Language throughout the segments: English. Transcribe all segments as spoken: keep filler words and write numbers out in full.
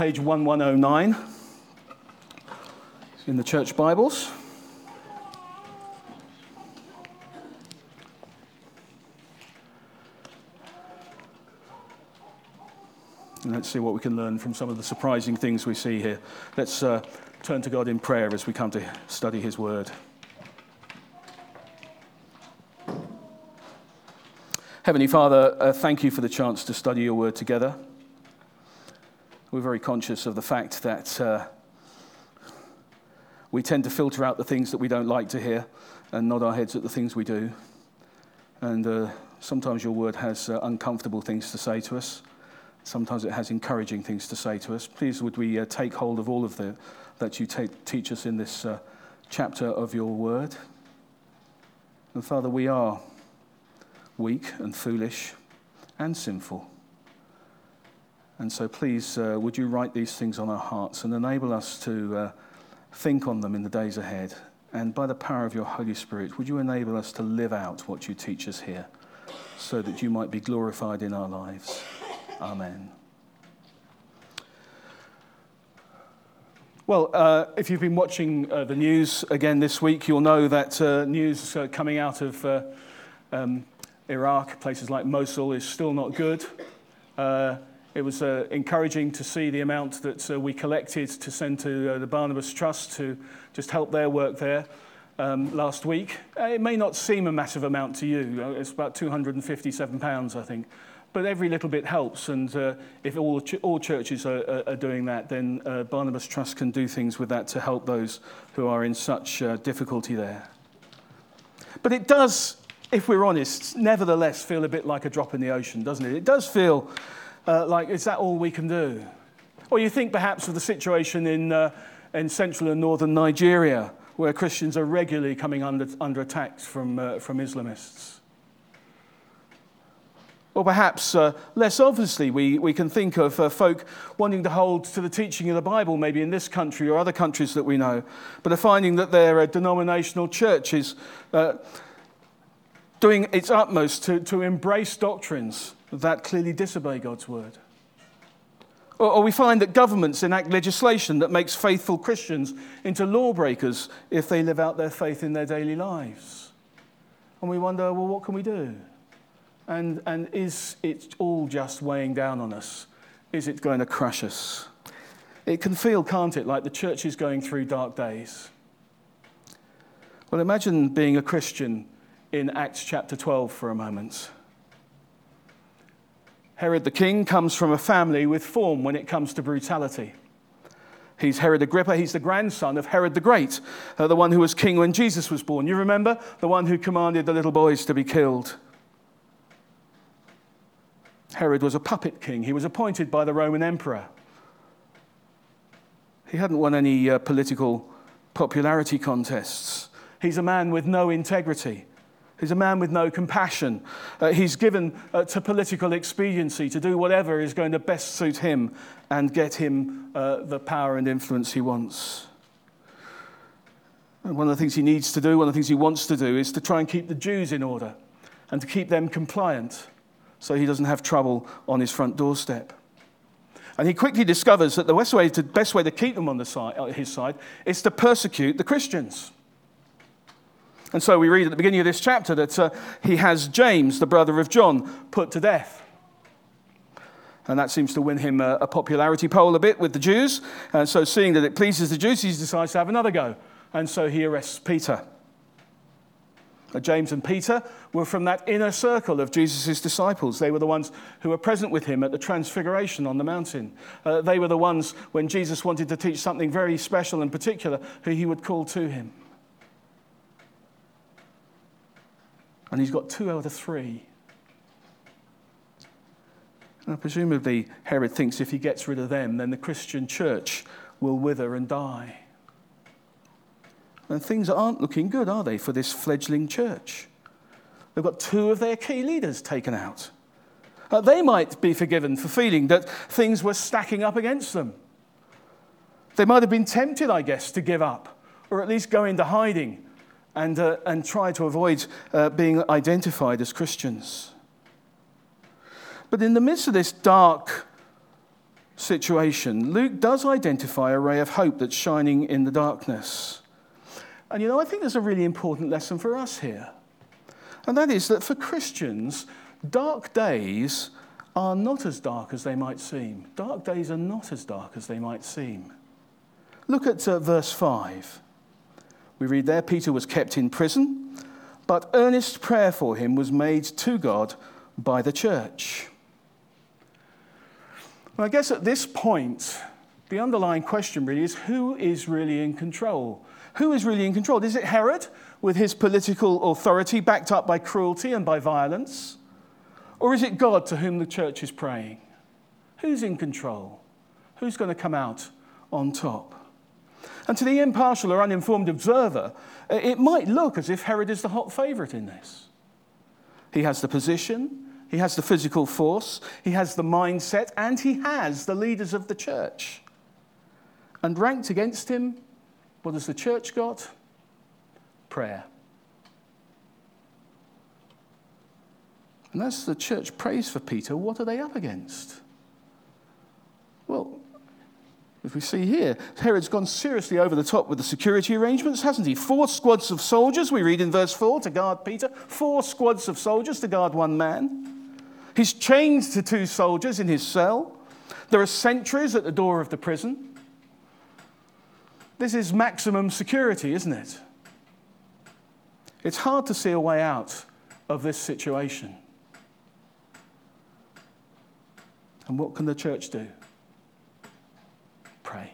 Page eleven oh nine in the church Bibles. And let's see what we can learn from some of the surprising things we see here. Let's uh, turn to God in prayer as we come to study his word. Heavenly Father, uh, thank you for the chance to study your word together. We're very conscious of the fact that uh, we tend to filter out the things that we don't like to hear and nod our heads at the things we do. And uh, sometimes your word has uh, uncomfortable things to say to us. Sometimes it has encouraging things to say to us. Please would we uh, take hold of all of the that you take, teach us in this uh, chapter of your word. And Father, we are weak and foolish and sinful. And so please, uh, would you write these things on our hearts and enable us to uh, think on them in the days ahead. And by the power of your Holy Spirit, would you enable us to live out what you teach us here so that you might be glorified in our lives. Amen. Well, uh, if you've been watching uh, the news again this week, you'll know that uh, news uh, coming out of uh, um, Iraq, places like Mosul, is still not good. Uh, It was uh, encouraging to see the amount that uh, we collected to send to uh, the Barnabas Trust to just help their work there um, last week. Uh, it may not seem a massive amount to you. Uh, it's about two hundred fifty-seven pounds, I think. But every little bit helps, and uh, if all, ch- all churches are, are, are doing that, then uh, Barnabas Trust can do things with that to help those who are in such uh, difficulty there. But it does, if we're honest, nevertheless feel a bit like a drop in the ocean, doesn't it? It does feel Uh, like, is that all we can do? Or you think perhaps of the situation in uh, in central and northern Nigeria, where Christians are regularly coming under under attacks from uh, from Islamists. Or perhaps, uh, less obviously, we, we can think of uh, folk wanting to hold to the teaching of the Bible, maybe in this country or other countries that we know, but are finding that their uh, denominational church is uh, doing its utmost to, to embrace doctrines that clearly disobey God's word. Or, or we find that governments enact legislation that makes faithful Christians into lawbreakers if they live out their faith in their daily lives. And we wonder, well, what can we do? And, and is it all just weighing down on us? Is it going to crush us? It can feel, can't it, like the church is going through dark days. Well, imagine being a Christian in Acts chapter twelve for a moment. Herod the king comes from a family with form when it comes to brutality. He's Herod Agrippa. He's the grandson of Herod the Great, uh, the one who was king when Jesus was born. You remember? The one who commanded the little boys to be killed. Herod was a puppet king. He was appointed by the Roman emperor. He hadn't won any uh, political popularity contests. He's a man with no integrity. He's a man with no compassion. Uh, he's given uh, to political expediency to do whatever is going to best suit him and get him uh, the power and influence he wants. And one of the things he needs to do, one of the things he wants to do, is to try and keep the Jews in order and to keep them compliant so he doesn't have trouble on his front doorstep. And he quickly discovers that the best way to, best way to keep them on the side, uh, his side is to persecute the Christians. And so we read at the beginning of this chapter that uh, he has James, the brother of John, put to death. And that seems to win him a, a popularity poll a bit with the Jews. And so seeing that it pleases the Jews, he decides to have another go. And so he arrests Peter. Uh, James and Peter were from that inner circle of Jesus' disciples. They were the ones who were present with him at the Transfiguration on the mountain. Uh, they were the ones when Jesus wanted to teach something very special and particular, who he would call to him. And he's got two out of three. Now, presumably, Herod thinks if he gets rid of them, then the Christian church will wither and die. And things aren't looking good, are they, for this fledgling church? They've got two of their key leaders taken out. Uh, they might be forgiven for feeling that things were stacking up against them. They might have been tempted, I guess, to give up, or at least go into hiding and uh, and try to avoid uh, being identified as Christians. But in the midst of this dark situation, Luke does identify a ray of hope that's shining in the darkness. And you know, I think there's a really important lesson for us here. And that is that for Christians, dark days are not as dark as they might seem. Dark days are not as dark as they might seem. Look at uh, verse five. We read there, Peter was kept in prison, but earnest prayer for him was made to God by the church. Well, I guess at this point, the underlying question really is, who is really in control? Who is really in control? Is it Herod with his political authority backed up by cruelty and by violence? Or is it God to whom the church is praying? Who's in control? Who's going to come out on top? And to the impartial or uninformed observer, it might look as if Herod is the hot favourite in this. He has the position, he has the physical force, he has the mindset, and he has the leaders of the church. And ranked against him, what has the church got? Prayer. And as the church prays for Peter, what are they up against? Well, as we see here, Herod's gone seriously over the top with the security arrangements, hasn't he? Four squads of soldiers, we read in verse four, to guard Peter. Four squads of soldiers to guard one man. He's chained to two soldiers in his cell. There are sentries at the door of the prison. This is maximum security, isn't it? It's hard to see a way out of this situation. And what can the church do? Pray.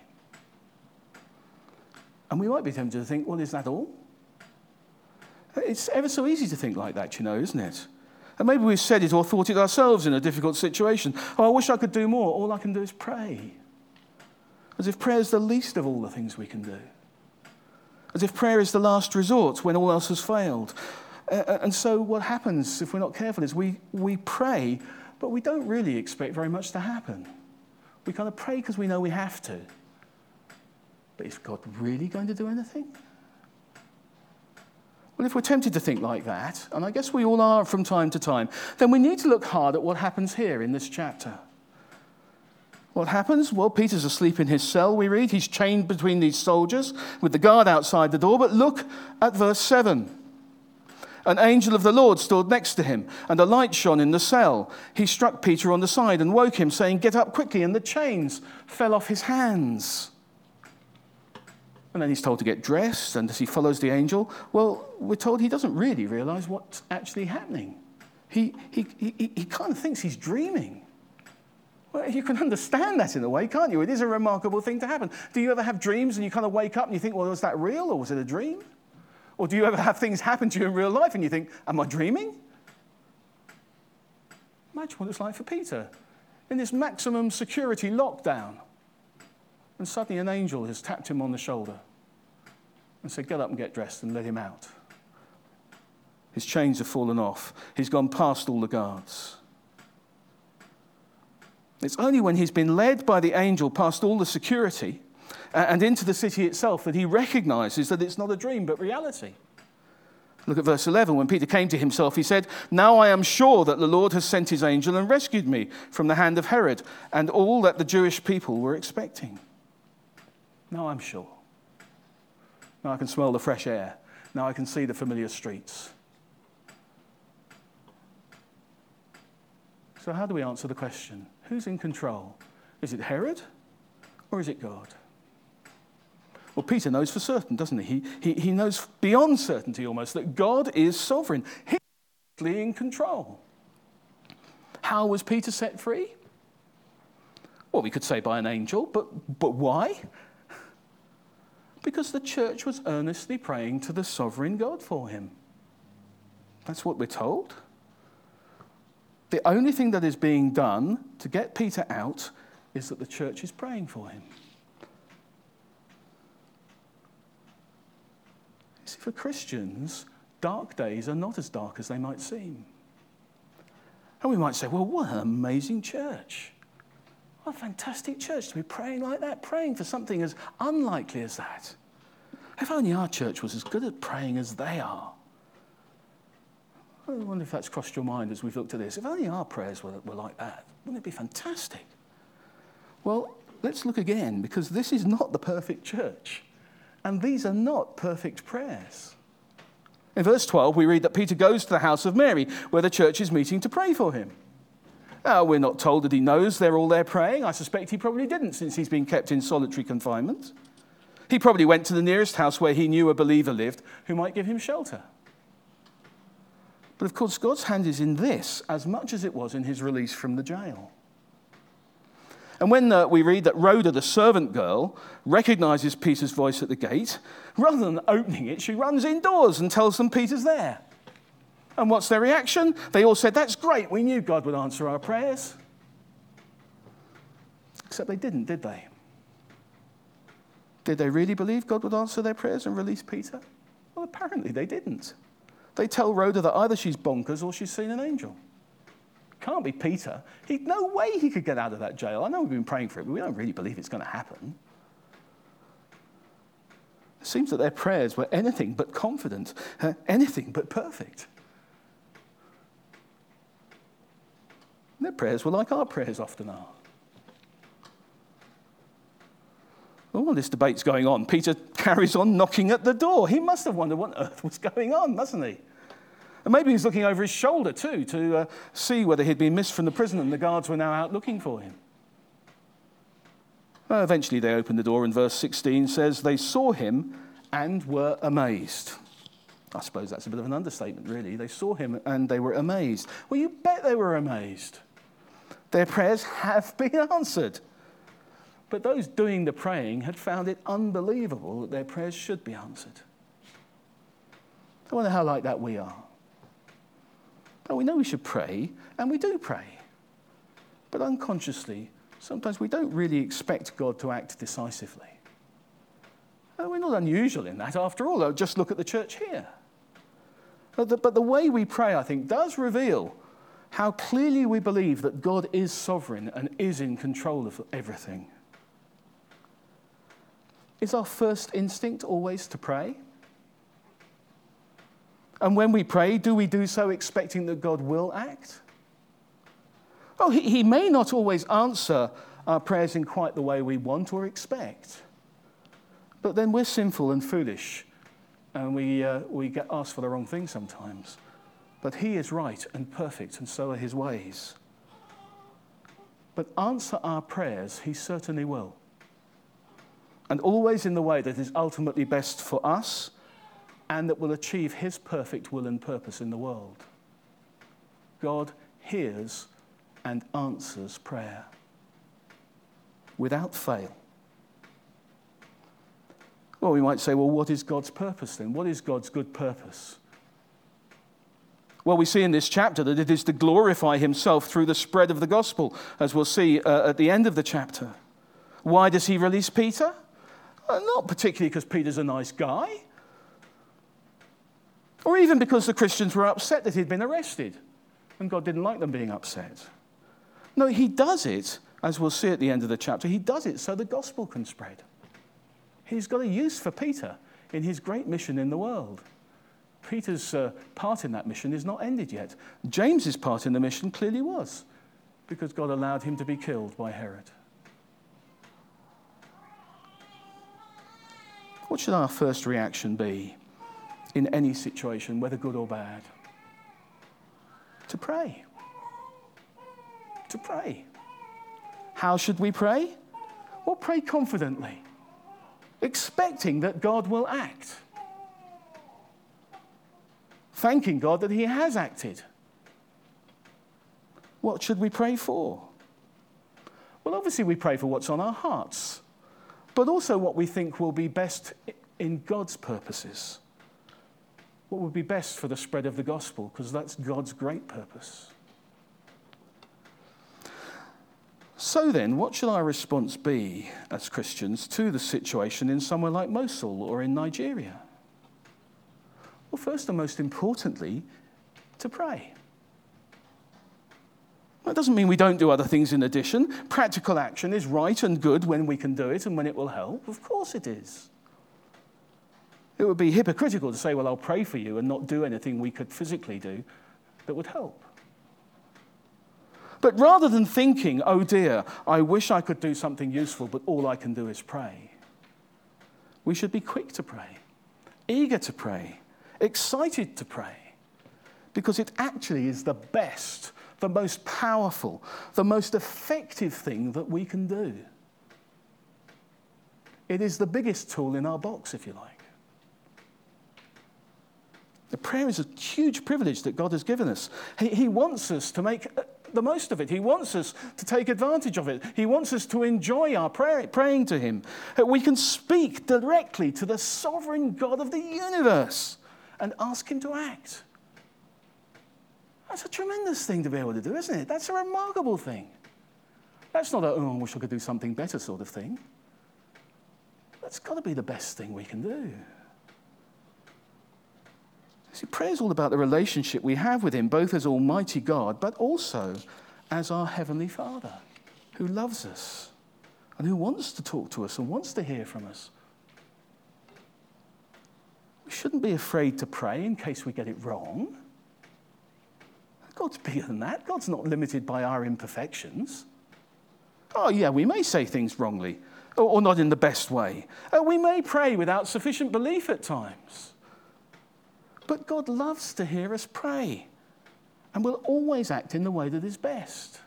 And we might be tempted to think, well, is that all? It's ever so easy to think like that, you know, isn't it? And maybe we've said it or thought it ourselves in a difficult situation. Oh, I wish I could do more. All I can do is pray. As if prayer is the least of all the things we can do. As if prayer is the last resort when all else has failed. Uh, and so what happens, if we're not careful, is we, we pray, but we don't really expect very much to happen. We kind of pray because we know we have to. But is God really going to do anything? Well, if we're tempted to think like that, and I guess we all are from time to time, then we need to look hard at what happens here in this chapter. What happens? Well, Peter's asleep in his cell, we read. He's chained between these soldiers with the guard outside the door. But look at verse seven. An angel of the Lord stood next to him, and a light shone in the cell. He struck Peter on the side and woke him, saying, "Get up quickly," and the chains fell off his hands. And then he's told to get dressed, and as he follows the angel, well, we're told he doesn't really realize what's actually happening. He, he, he, he kind of thinks he's dreaming. Well, you can understand that in a way, can't you? It is a remarkable thing to happen. Do you ever have dreams and you kind of wake up and you think, well, was that real or was it a dream? Or do you ever have things happen to you in real life and you think, am I dreaming? Imagine what it's like for Peter in this maximum security lockdown. And suddenly an angel has tapped him on the shoulder and said, get up and get dressed and let him out. His chains have fallen off. He's gone past all the guards. It's only when he's been led by the angel past all the security and into the city itself that he recognizes that it's not a dream but reality. Look at verse eleven. When Peter came to himself, he said, "Now I am sure that the Lord has sent his angel and rescued me from the hand of Herod and all that the Jewish people were expecting." Now I'm sure. Now I can smell the fresh air. Now I can see the familiar streets. So how do we answer the question? Who's in control? Is it Herod or is it God? Well, Peter knows for certain, doesn't he? He, he, he knows beyond certainty almost that God is sovereign. He's in control. How was Peter set free? Well, we could say by an angel, but, but why? Because the church was earnestly praying to the sovereign God for him. That's what we're told. The only thing that is being done to get Peter out is that the church is praying for him. See, for Christians, dark days are not as dark as they might seem. And we might say, well, what an amazing church. What a fantastic church to be praying like that, praying for something as unlikely as that. If only our church was as good at praying as they are. I wonder if that's crossed your mind as we've looked at this. If only our prayers were, were like that, wouldn't it be fantastic? Well, let's look again, because this is not the perfect church. And these are not perfect prayers. In verse twelve, we read that Peter goes to the house of Mary, where the church is meeting to pray for him. Now, we're not told that he knows they're all there praying. I suspect he probably didn't, since he's been kept in solitary confinement. He probably went to the nearest house where he knew a believer lived who might give him shelter. But of course, God's hand is in this as much as it was in his release from the jail. And when uh, we read that Rhoda, the servant girl, recognizes Peter's voice at the gate, rather than opening it, she runs indoors and tells them Peter's there. And what's their reaction? They all said, "That's great, we knew God would answer our prayers." Except they didn't, did they? Did they really believe God would answer their prayers and release Peter? Well, apparently they didn't. They tell Rhoda that either she's bonkers or she's seen an angel. Can't be Peter. He, no way he could get out of that jail. I know we've been praying for it, but we don't really believe it's going to happen. It seems that their prayers were anything but confident, uh, anything but perfect. Their prayers were like our prayers often are. Well, while this debate's going on, Peter carries on knocking at the door. He must have wondered what on earth was going on, mustn't he? And maybe he's looking over his shoulder too to uh, see whether he'd been missed from the prison and the guards were now out looking for him. Well, eventually they opened the door, and verse sixteen says, they saw him and were amazed. I suppose that's a bit of an understatement, really. They saw him and they were amazed. Well, you bet they were amazed. Their prayers have been answered. But those doing the praying had found it unbelievable that their prayers should be answered. I wonder how like that we are. Well, we know we should pray, and we do pray. But unconsciously, sometimes we don't really expect God to act decisively. And we're not unusual in that, after all. Just look at the church here. But the, but the way we pray, I think, does reveal how clearly we believe that God is sovereign and is in control of everything. Is our first instinct always to pray? And when we pray, do we do so expecting that God will act? Oh, he, he may not always answer our prayers in quite the way we want or expect. But then we're sinful and foolish, and we, uh, we get asked for the wrong thing sometimes. But he is right and perfect, and so are his ways. But answer our prayers, he certainly will. And always in the way that is ultimately best for us and that will achieve his perfect will and purpose in the world. God hears and answers prayer without fail. Well, we might say, well, what is God's purpose then? What is God's good purpose? Well, we see in this chapter that it is to glorify himself through the spread of the gospel, as we'll see uh, at the end of the chapter. Why does he release Peter? Uh, not particularly because Peter's a nice guy, or even because the Christians were upset that he'd been arrested, and God didn't like them being upset. No, he does it, as we'll see at the end of the chapter, he does it so the gospel can spread. He's got a use for Peter in his great mission in the world. Peter's uh, part in that mission is not ended yet. James's part in the mission clearly was, because God allowed him to be killed by Herod. What should our first reaction be in any situation, whether good or bad? To pray. To pray. How should we pray? Well, pray confidently, expecting that God will act. Thanking God that he has acted. What should we pray for? Well, obviously we pray for what's on our hearts, but also what we think will be best in God's purposes. What would be best for the spread of the gospel, because that's God's great purpose. So then, what should our response be as Christians to the situation in somewhere like Mosul or in Nigeria? Well, first and most importantly, to pray. That doesn't mean we don't do other things in addition. Practical action is right and good when we can do it and when it will help. Of course it is. It would be hypocritical to say, well, I'll pray for you and not do anything we could physically do that would help. But rather than thinking, oh dear, I wish I could do something useful, but all I can do is pray, we should be quick to pray, eager to pray, excited to pray, because it actually is the best, the most powerful, the most effective thing that we can do. It is the biggest tool in our box, if you like. The prayer is a huge privilege that God has given us. He, he wants us to make the most of it. He wants us to take advantage of it. He wants us to enjoy our prayer, praying to him. We can speak directly to the sovereign God of the universe and ask him to act. That's a tremendous thing to be able to do, isn't it? That's a remarkable thing. That's not a, oh, I wish I could do something better sort of thing. That's got to be the best thing we can do. See, prayer is all about the relationship we have with him, both as Almighty God, but also as our Heavenly Father, who loves us and who wants to talk to us and wants to hear from us. We shouldn't be afraid to pray in case we get it wrong. God's bigger than that. God's not limited by our imperfections. Oh, yeah, we may say things wrongly or, or not in the best way. Uh, we may pray without sufficient belief at times. But God loves to hear us pray and will always act in the way that is best.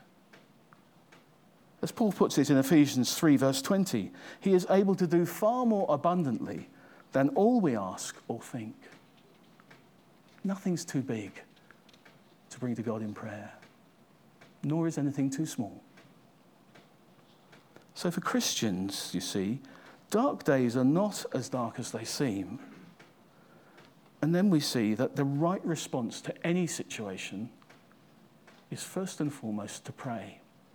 As Paul puts it in Ephesians three, verse twenty, he is able to do far more abundantly than all we ask or think. Nothing's too big to bring to God in prayer, nor is anything too small. So for Christians, you see, dark days are not as dark as they seem. And then we see that the right response to any situation is first and foremost to pray.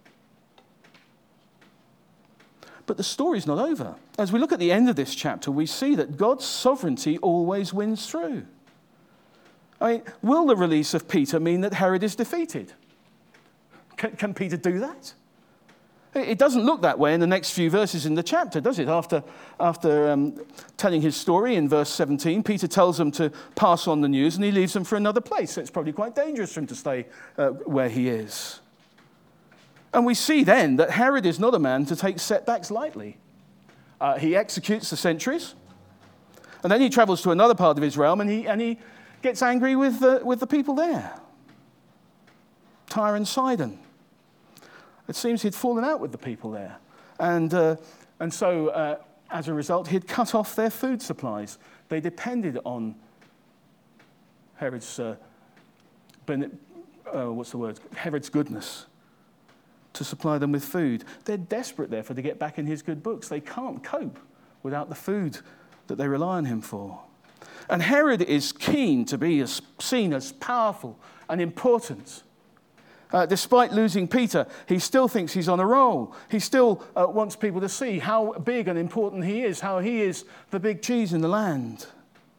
But the story's not over. As we look at the end of this chapter, we see that God's sovereignty always wins through. I mean, will the release of Peter mean that Herod is defeated? Can, can Peter do that? It doesn't look that way in the next few verses in the chapter, does it? After, after um, telling his story in verse seventeen, Peter tells them to pass on the news and he leaves them for another place. So it's probably quite dangerous for him to stay uh, where he is. And we see then that Herod is not a man to take setbacks lightly. Uh, he executes the sentries, and then he travels to another part of his realm and he, and he gets angry with, uh, with the people there. Tyre and Sidon. It seems he'd fallen out with the people there. And, uh, and so, uh, as a result, he'd cut off their food supplies. They depended on Herod's, uh, ben- uh, what's the word? Herod's goodness to supply them with food. They're desperate, therefore, to get back in his good books. They can't cope without the food that they rely on him for. And Herod is keen to be as, seen as powerful and important. Uh, despite losing Peter, he still thinks he's on a roll. He still uh, wants people to see how big and important he is, how he is the big cheese in the land.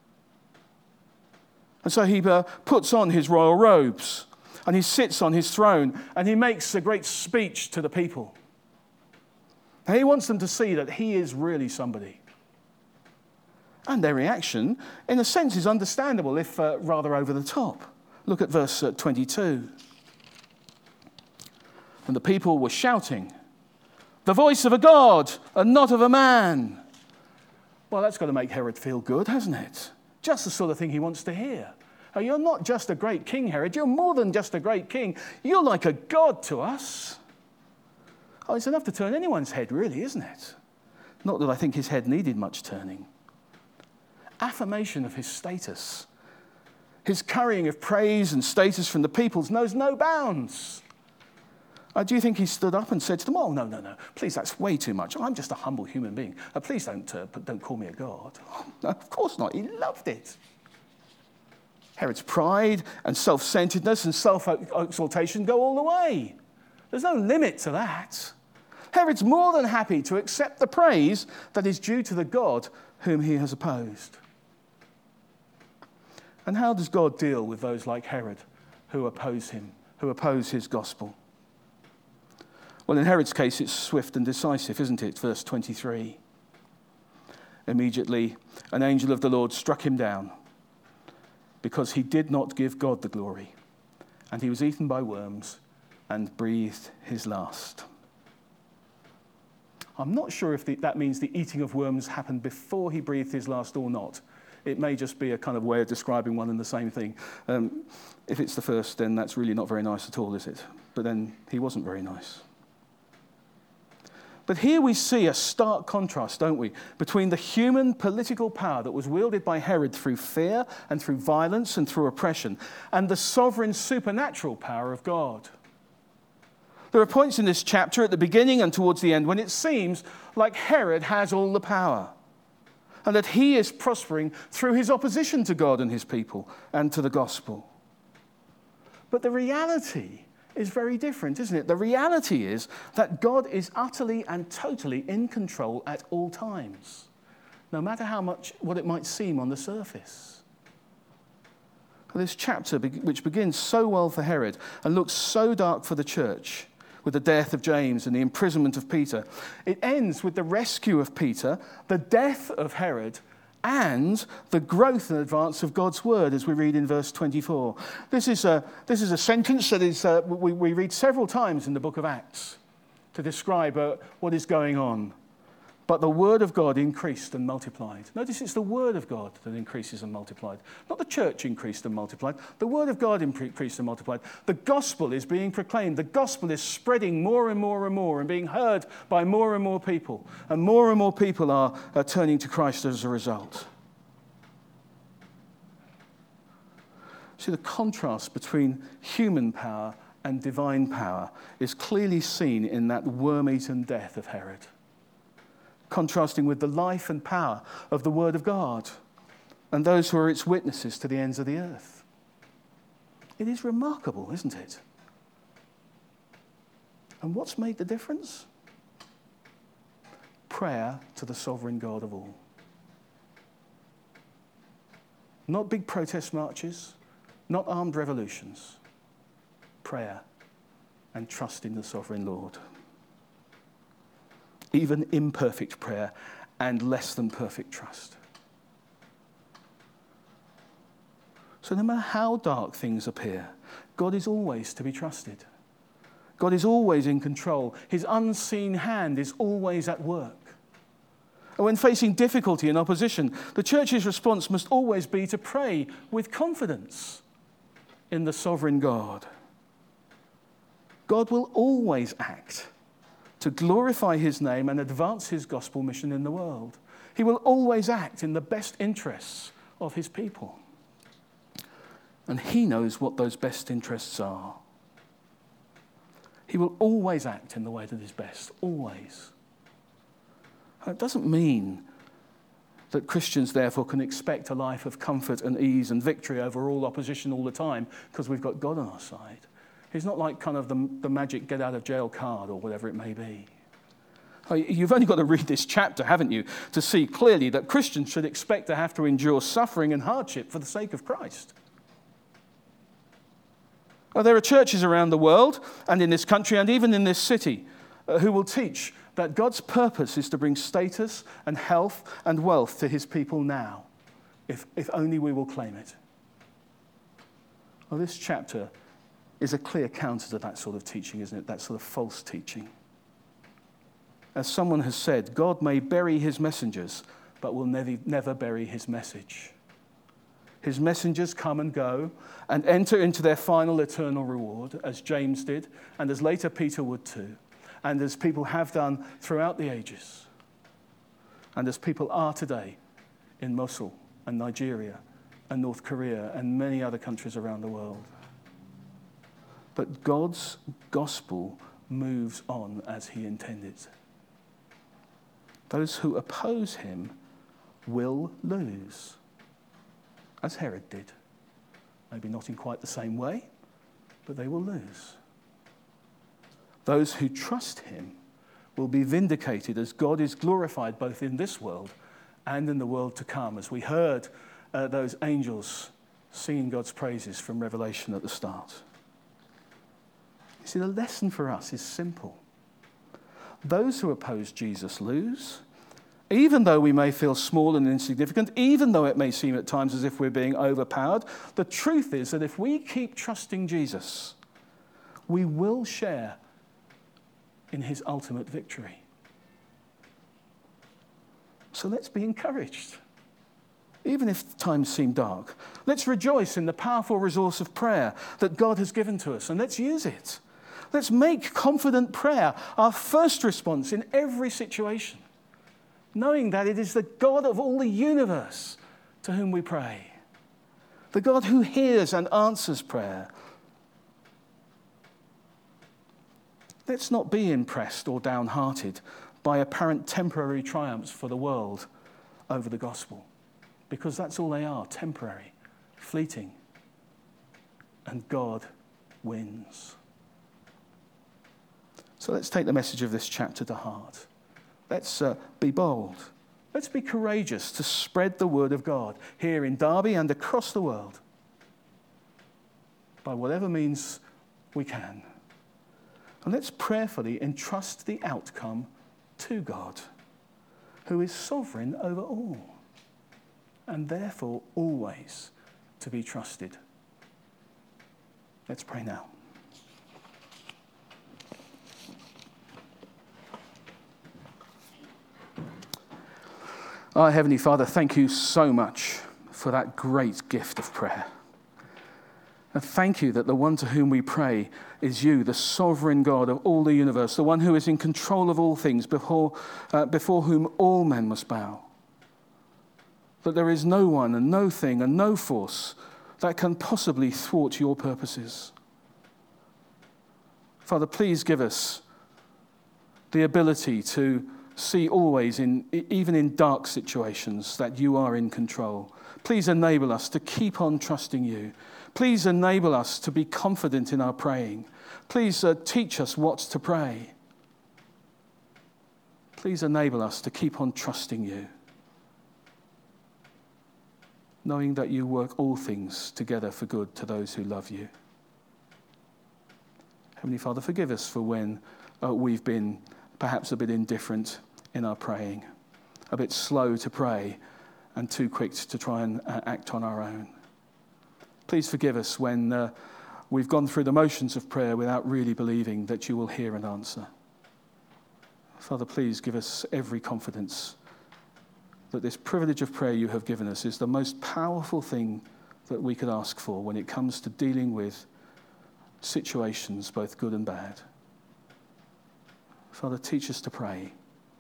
And so he uh, puts on his royal robes and he sits on his throne and he makes a great speech to the people. And he wants them to see that he is really somebody. And their reaction, in a sense, is understandable, if uh, rather over the top. Look at verse uh, twenty-two. And the people were shouting, "The voice of a god and not of a man." Well, that's got to make Herod feel good, hasn't it? Just the sort of thing he wants to hear. Oh, you're not just a great king, Herod. You're more than just a great king. You're like a god to us. Oh, it's enough to turn anyone's head, really, isn't it? Not that I think his head needed much turning. Affirmation of his status. His currying of praise and status from the peoples knows no bounds. Uh, do you think he stood up and said to them, "Oh, no, no, no, please, that's way too much. I'm just a humble human being. Uh, please don't, uh, don't call me a god." Oh, no, of course not. He loved it. Herod's pride and self-centeredness and self-exaltation go all the way. There's no limit to that. Herod's more than happy to accept the praise that is due to the God whom he has opposed. And how does God deal with those like Herod who oppose him, who oppose his gospel? Well, in Herod's case, it's swift and decisive, isn't it? Verse twenty-three. Immediately, an angel of the Lord struck him down because he did not give God the glory, and he was eaten by worms and breathed his last. I'm not sure if the, that means the eating of worms happened before he breathed his last or not. It may just be a kind of way of describing one and the same thing. Um, if it's the first, then that's really not very nice at all, is it? But then he wasn't very nice. But here we see a stark contrast, don't we, between the human political power that was wielded by Herod through fear and through violence and through oppression, and the sovereign supernatural power of God. There are points in this chapter at the beginning and towards the end when it seems like Herod has all the power and that he is prospering through his opposition to God and his people and to the gospel. But the reality is very different, isn't it? The reality is that God is utterly and totally in control at all times, no matter how much, what it might seem on the surface. This chapter, which begins so well for Herod and looks so dark for the church, with the death of James and the imprisonment of Peter, it ends with the rescue of Peter, the death of Herod, and the growth and advance of God's word, as we read in verse twenty-four. This is a, this is a sentence that is uh, we, we read several times in the book of Acts to describe uh, what is going on. But the word of God increased and multiplied. Notice it's the word of God that increases and multiplied. Not the church increased and multiplied. The word of God increased and multiplied. The gospel is being proclaimed. The gospel is spreading more and more and more and being heard by more and more people. And more and more people are, are turning to Christ as a result. See, the contrast between human power and divine power is clearly seen in that worm-eaten death of Herod, contrasting with the life and power of the Word of God and those who are its witnesses to the ends of the earth. It is remarkable, isn't it? And what's made the difference? Prayer to the sovereign God of all. Not big protest marches, not armed revolutions. Prayer and trust in the sovereign Lord. Even imperfect prayer and less than perfect trust. So no matter how dark things appear, God is always to be trusted. God is always in control. His unseen hand is always at work. And when facing difficulty and opposition, the church's response must always be to pray with confidence in the sovereign God. God will always act to glorify his name and advance his gospel mission in the world. He will always act in the best interests of his people. And he knows what those best interests are. He will always act in the way that is best, always. It doesn't mean that Christians therefore can expect a life of comfort and ease and victory over all opposition all the time because we've got God on our side. It's not like kind of the, the magic get-out-of-jail card or whatever it may be. You've only got to read this chapter, haven't you, to see clearly that Christians should expect to have to endure suffering and hardship for the sake of Christ. Well, there are churches around the world and in this country and even in this city uh, who will teach that God's purpose is to bring status and health and wealth to his people now, if, if only we will claim it. Well, this chapter is a clear counter to that sort of teaching, isn't it? That sort of false teaching. As someone has said, God may bury his messengers, but will never, never bury his message. His messengers come and go and enter into their final eternal reward, as James did, and as later Peter would too, and as people have done throughout the ages, and as people are today in Mosul and Nigeria and North Korea and many other countries around the world. But God's gospel moves on as he intended. Those who oppose him will lose, as Herod did. Maybe not in quite the same way, but they will lose. Those who trust him will be vindicated as God is glorified both in this world and in the world to come, as we heard uh, those angels singing God's praises from Revelation at the start. You see, the lesson for us is simple. Those who oppose Jesus lose, even though we may feel small and insignificant, even though it may seem at times as if we're being overpowered. The truth is that if we keep trusting Jesus, we will share in his ultimate victory. So let's be encouraged. Even if times seem dark, let's rejoice in the powerful resource of prayer that God has given to us, and let's use it. Let's make confident prayer our first response in every situation, knowing that it is the God of all the universe to whom we pray, the God who hears and answers prayer. Let's not be impressed or downhearted by apparent temporary triumphs for the world over the gospel, because that's all they are, temporary, fleeting, and God wins. So let's take the message of this chapter to heart. Let's uh, be bold. Let's be courageous to spread the word of God here in Derby and across the world by whatever means we can. And let's prayerfully entrust the outcome to God, who is sovereign over all and therefore always to be trusted. Let's pray now. Our Heavenly Father, thank you so much for that great gift of prayer. And thank you that the one to whom we pray is you, the sovereign God of all the universe, the one who is in control of all things, before, uh, before whom all men must bow. That there is no one and no thing and no force that can possibly thwart your purposes. Father, please give us the ability to see always, in, even in dark situations, that you are in control. Please enable us to keep on trusting you. Please enable us to be confident in our praying. Please uh, teach us what to pray. Please enable us to keep on trusting you, knowing that you work all things together for good to those who love you. Heavenly Father, forgive us for when uh, we've been perhaps a bit indifferent in our praying, a bit slow to pray and too quick to try and uh, act on our own. Please forgive us when uh, we've gone through the motions of prayer without really believing that you will hear and answer. Father, please give us every confidence that this privilege of prayer you have given us is the most powerful thing that we could ask for when it comes to dealing with situations, both good and bad. Father, teach us to pray.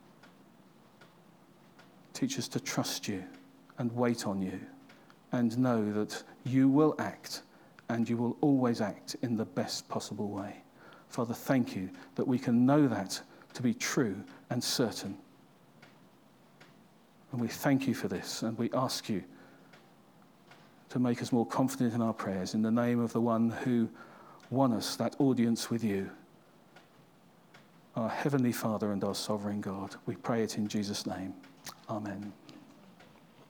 Teach us to trust you and wait on you and know that you will act and you will always act in the best possible way. Father, thank you that we can know that to be true and certain. And we thank you for this, and we ask you to make us more confident in our prayers in the name of the one who won us that audience with you, our Heavenly Father and our sovereign God. We pray it in Jesus' name. Amen.